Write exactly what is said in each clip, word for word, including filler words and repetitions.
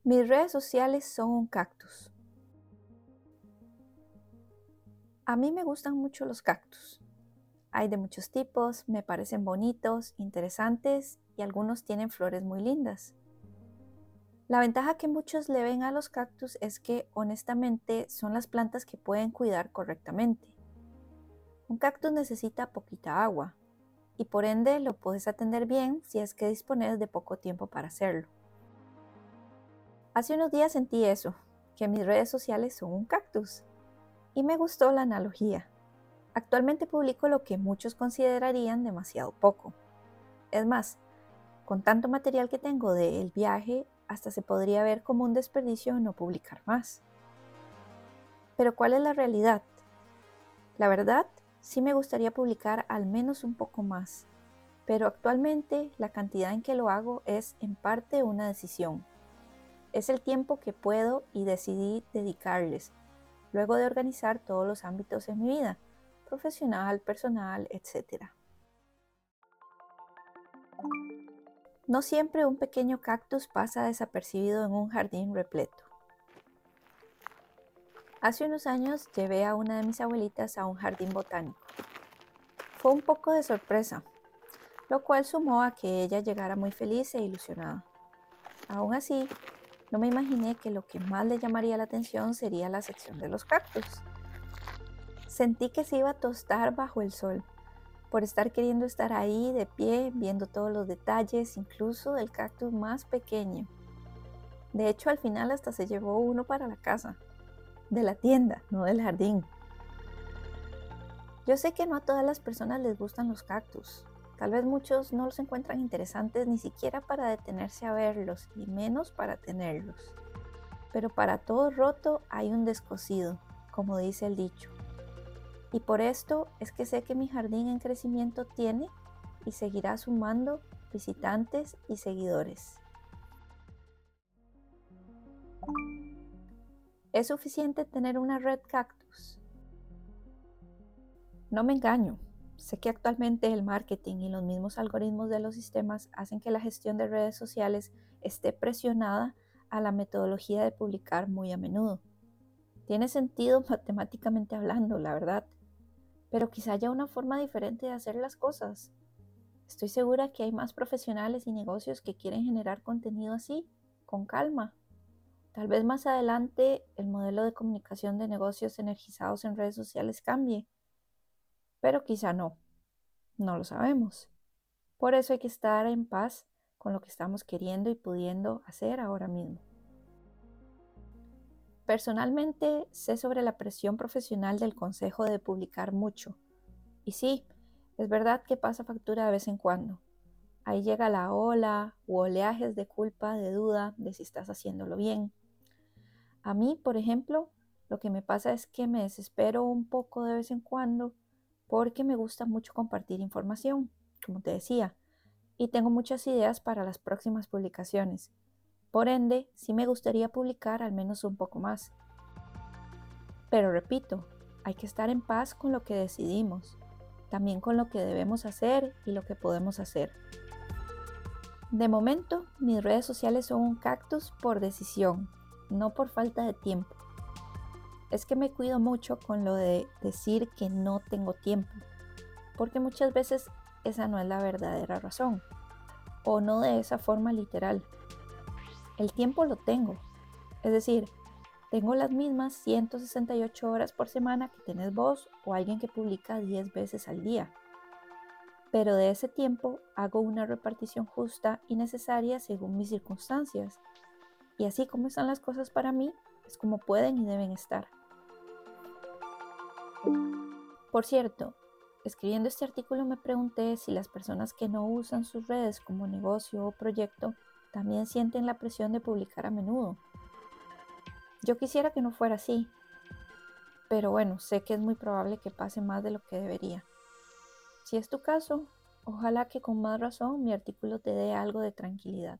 Mis redes sociales son un cactus. A mí me gustan mucho los cactus. Hay de muchos tipos, me parecen bonitos, interesantes y algunos tienen flores muy lindas. La ventaja que muchos le ven a los cactus es que honestamente son las plantas que pueden cuidar correctamente. Un cactus necesita poquita agua y por ende lo puedes atender bien si es que dispones de poco tiempo para hacerlo. Hace unos días sentí eso, que mis redes sociales son un cactus. Y me gustó la analogía. Actualmente publico lo que muchos considerarían demasiado poco. Es más, con tanto material que tengo del viaje, hasta se podría ver como un desperdicio no publicar más. Pero ¿cuál es la realidad? La verdad, sí me gustaría publicar al menos un poco más, pero actualmente la cantidad en que lo hago es en parte una decisión. Es el tiempo que puedo y decidí dedicarles, luego de organizar todos los ámbitos en mi vida, profesional, personal, etcétera. No siempre un pequeño cactus pasa desapercibido en un jardín repleto. Hace unos años llevé a una de mis abuelitas a un jardín botánico. Fue un poco de sorpresa, lo cual sumó a que ella llegara muy feliz e ilusionada. Aún así, no me imaginé que lo que más le llamaría la atención sería la sección de los cactus. Sentí que se iba a tostar bajo el sol, por estar queriendo estar ahí de pie, viendo todos los detalles, incluso del cactus más pequeño. De hecho, al final hasta se llevó uno para la casa, de la tienda, no del jardín. Yo sé que no a todas las personas les gustan los cactus. Tal vez muchos no los encuentran interesantes ni siquiera para detenerse a verlos, y menos para tenerlos. Pero para todo roto hay un descosido, como dice el dicho. Y por esto es que sé que mi jardín en crecimiento tiene y seguirá sumando visitantes y seguidores. ¿Es suficiente tener una red cactus? No me engaño. Sé que actualmente el marketing y los mismos algoritmos de los sistemas hacen que la gestión de redes sociales esté presionada a la metodología de publicar muy a menudo. Tiene sentido matemáticamente hablando, la verdad. Pero quizá haya una forma diferente de hacer las cosas. Estoy segura que hay más profesionales y negocios que quieren generar contenido así, con calma. Tal vez más adelante el modelo de comunicación de negocios energizados en redes sociales cambie, pero quizá no, no lo sabemos. Por eso hay que estar en paz con lo que estamos queriendo y pudiendo hacer ahora mismo. Personalmente sé sobre la presión profesional del consejo de publicar mucho. Y sí, es verdad que pasa factura de vez en cuando. Ahí llega la ola u oleajes de culpa, de duda, de si estás haciéndolo bien. A mí, por ejemplo, lo que me pasa es que me desespero un poco de vez en cuando porque me gusta mucho compartir información, como te decía, y tengo muchas ideas para las próximas publicaciones. Por ende, sí me gustaría publicar al menos un poco más. Pero repito, hay que estar en paz con lo que decidimos, también con lo que debemos hacer y lo que podemos hacer. De momento, mis redes sociales son un cactus por decisión, no por falta de tiempo. Es que me cuido mucho con lo de decir que no tengo tiempo, porque muchas veces esa no es la verdadera razón, o no de esa forma literal. El tiempo lo tengo, es decir, tengo las mismas ciento sesenta y ocho horas por semana que tienes vos o alguien que publica diez veces al día. Pero de ese tiempo hago una repartición justa y necesaria según mis circunstancias. Y así como están las cosas para mí, es como pueden y deben estar. Por cierto, escribiendo este artículo me pregunté si las personas que no usan sus redes como negocio o proyecto también sienten la presión de publicar a menudo. Yo quisiera que no fuera así, pero bueno, sé que es muy probable que pase más de lo que debería. Si es tu caso, ojalá que con más razón mi artículo te dé algo de tranquilidad.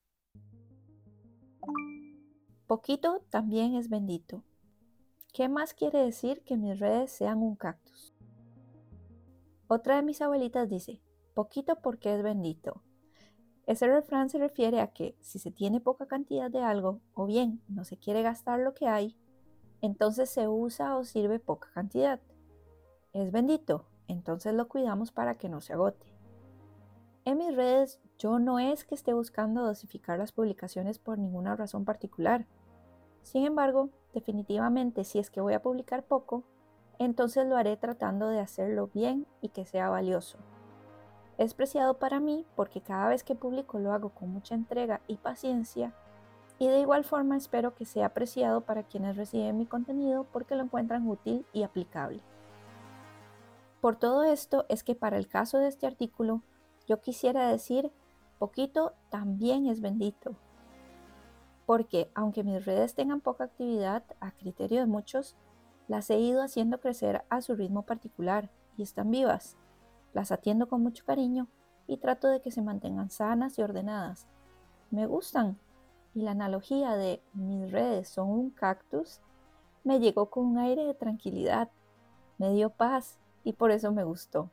Poquito también es bendito. ¿Qué más quiere decir que mis redes sean un cactus? Otra de mis abuelitas dice, poquito porque es bendito. Ese refrán se refiere a que si se tiene poca cantidad de algo o bien no se quiere gastar lo que hay, entonces se usa o sirve poca cantidad. Es bendito, entonces lo cuidamos para que no se agote. En mis redes yo no es que esté buscando dosificar las publicaciones por ninguna razón particular. Sin embargo, definitivamente si es que voy a publicar poco, entonces lo haré tratando de hacerlo bien y que sea valioso. Es preciado para mí porque cada vez que publico lo hago con mucha entrega y paciencia, y de igual forma espero que sea apreciado para quienes reciben mi contenido porque lo encuentran útil y aplicable. Por todo esto es que para el caso de este artículo, yo quisiera decir, poquito también es bendito. Porque aunque mis redes tengan poca actividad, a criterio de muchos, las he ido haciendo crecer a su ritmo particular y están vivas. Las atiendo con mucho cariño y trato de que se mantengan sanas y ordenadas. Me gustan, y la analogía de mis redes son un cactus me llegó con un aire de tranquilidad, me dio paz y por eso me gustó.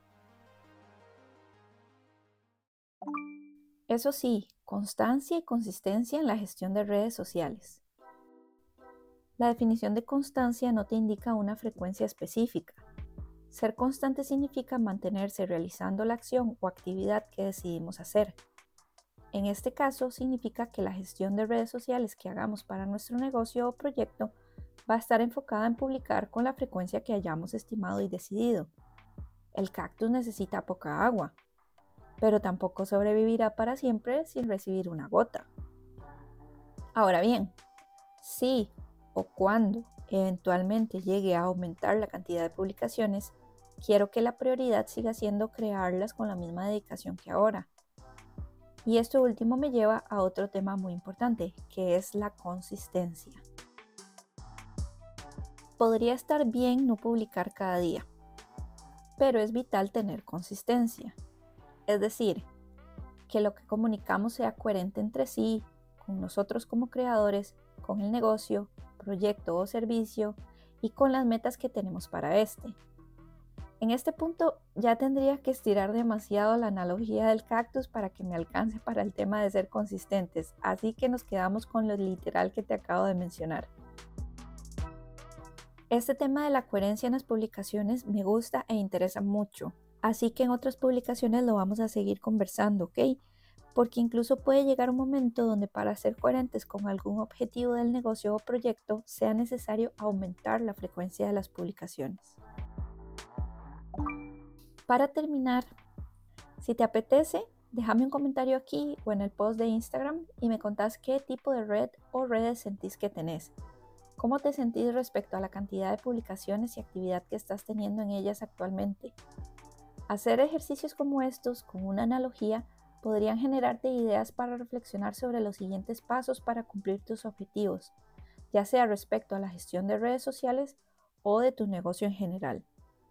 Eso sí, constancia y consistencia en la gestión de redes sociales. La definición de constancia no te indica una frecuencia específica. Ser constante significa mantenerse realizando la acción o actividad que decidimos hacer. En este caso, significa que la gestión de redes sociales que hagamos para nuestro negocio o proyecto va a estar enfocada en publicar con la frecuencia que hayamos estimado y decidido. El cactus necesita poca agua, pero tampoco sobrevivirá para siempre sin recibir una gota. Ahora bien, si o cuando eventualmente llegue a aumentar la cantidad de publicaciones, quiero que la prioridad siga siendo crearlas con la misma dedicación que ahora. Y esto último me lleva a otro tema muy importante, que es la consistencia. Podría estar bien no publicar cada día, pero es vital tener consistencia. Es decir, que lo que comunicamos sea coherente entre sí, con nosotros como creadores, con el negocio, proyecto o servicio y con las metas que tenemos para este. En este punto ya tendría que estirar demasiado la analogía del cactus para que me alcance para el tema de ser consistentes, así que nos quedamos con lo literal que te acabo de mencionar. Este tema de la coherencia en las publicaciones me gusta e interesa mucho, así que en otras publicaciones lo vamos a seguir conversando, ¿ok? Porque incluso puede llegar un momento donde para ser coherentes con algún objetivo del negocio o proyecto sea necesario aumentar la frecuencia de las publicaciones. Para terminar, si te apetece, déjame un comentario aquí o en el post de Instagram y me contás qué tipo de red o redes sentís que tenés. ¿Cómo te sentís respecto a la cantidad de publicaciones y actividad que estás teniendo en ellas actualmente? Hacer ejercicios como estos con una analogía podrían generarte ideas para reflexionar sobre los siguientes pasos para cumplir tus objetivos, ya sea respecto a la gestión de redes sociales o de tu negocio en general.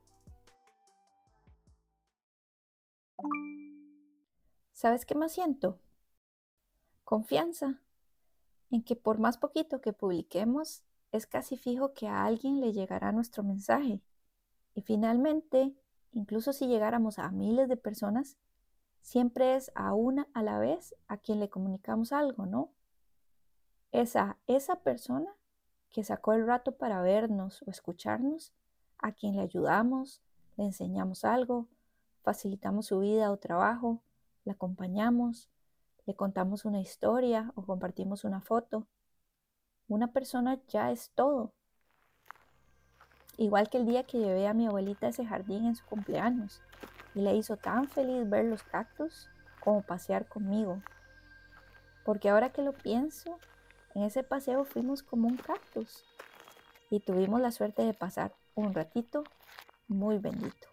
¿Sabes qué más siento? Confianza en que por más poquito que publiquemos, es casi fijo que a alguien le llegará nuestro mensaje. Y finalmente, incluso si llegáramos a miles de personas, siempre es a una a la vez a quien le comunicamos algo, ¿no? Es a esa persona que sacó el rato para vernos o escucharnos, a quien le ayudamos, le enseñamos algo, facilitamos su vida o trabajo, la acompañamos, le contamos una historia o compartimos una foto. Una persona ya es todo. Igual que el día que llevé a mi abuelita a ese jardín en su cumpleaños y le hizo tan feliz ver los cactus como pasear conmigo. Porque ahora que lo pienso, en ese paseo fuimos como un cactus y tuvimos la suerte de pasar un ratito muy bendito.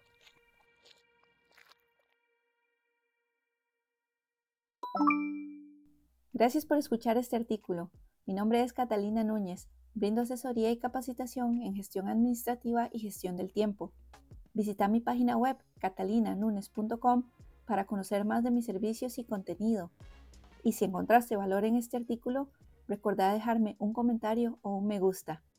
Gracias por escuchar este artículo. Mi nombre es Catalina Núñez. Brindo asesoría y capacitación en gestión administrativa y gestión del tiempo. Visita mi página web catalina nunes punto com para conocer más de mis servicios y contenido. Y si encontraste valor en este artículo, recuerda dejarme un comentario o un me gusta.